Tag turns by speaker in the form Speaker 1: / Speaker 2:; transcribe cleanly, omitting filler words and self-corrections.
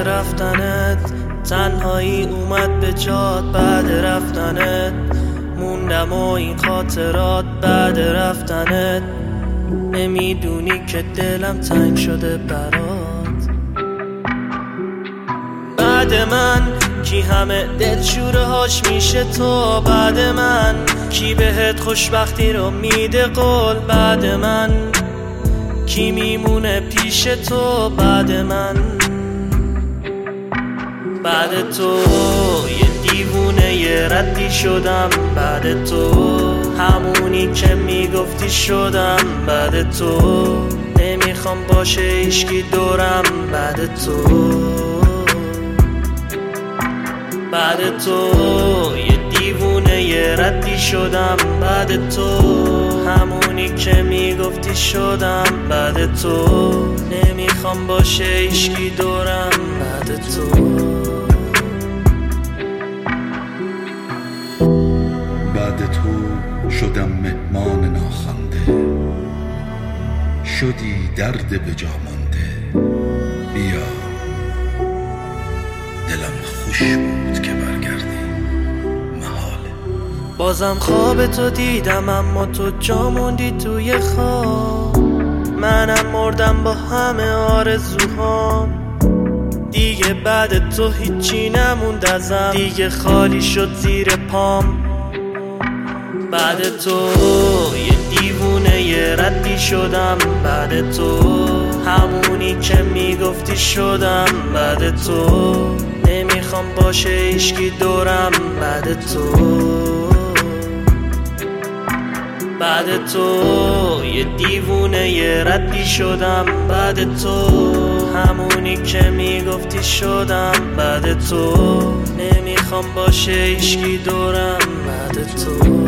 Speaker 1: رفتنت، تنهایی اومد به جات بعد رفتنت، موندم و این خاطرات بعد رفتنت. نمیدونی که دلم تنگ شده برات. بعد من کی همه دلشوره هاش میشه تو، بعد من کی بهت خوشبختی رو میده قول، بعد من کی میمونه پیش تو، بعد من بعد تو یه دیوونه یه ردی شدم، بعد تو همونی که میگفتی شدم، بعد تو نمیخوام باشه هیچکی دورم، بعد تو بعد تو یه دیوونه یه ردی شدم، بعد تو همونی که میگفتی شدم، بعد تو نمیخوام باشه هیچکی دورم، بعد تو
Speaker 2: بعد تو شدم مهمان ناخوانده، شدی درد به جا مانده. بیا دلم خوش بود که برگردی، محاله.
Speaker 1: بازم خواب تو دیدم اما تو جا موندی توی خواب، منم مردم با همه آرزوهام، دیگه بعد تو هیچی نموند ازم، دیگه خالی شد زیر پام. بعد تو یه دیوونه یه ردی شدم، بعد تو همونی که میگفتی شدم، بعد تو نمیخوام باشه هیچکی دورم، بعد تو بعد تو یه دیوونه یه ردی شدم، بعد تو همونی که میگفتی شدم، بعد تو نمیخوام باشه هیچکی دورم، بعد تو